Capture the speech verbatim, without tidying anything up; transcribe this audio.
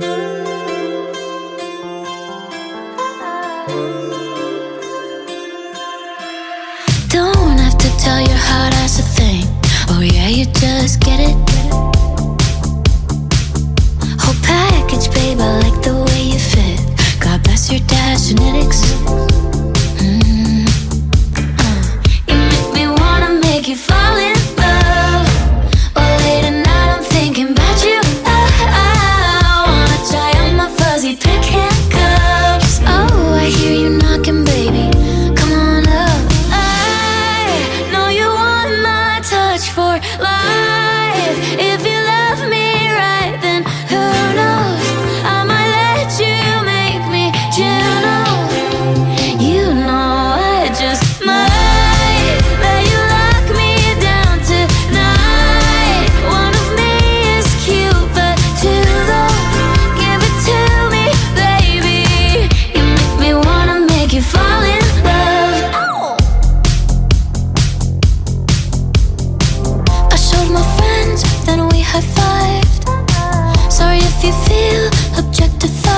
Don't have to tell your heart that's a thing. Oh yeah, you just get it. Whole package, babe, I like the way you fit. God bless your dad's genetics. Mm. Uh. You make me wanna make you fall in love. Or late at night I'm thinking about you. Oh, I wanna try on my fuzzy pink handcuffs. Oh, I hear you knocking, baby. Come on up. I know you want my touch for life. If you love me right, then who knows? I might let you make me Juno. You know I just might let you lock me down tonight. One of me is cute, but two though. Give it to me, baby. You make me wanna make you fall in love. Oh. I showed my friends, then we high-fived. Sorry if you feel objectified.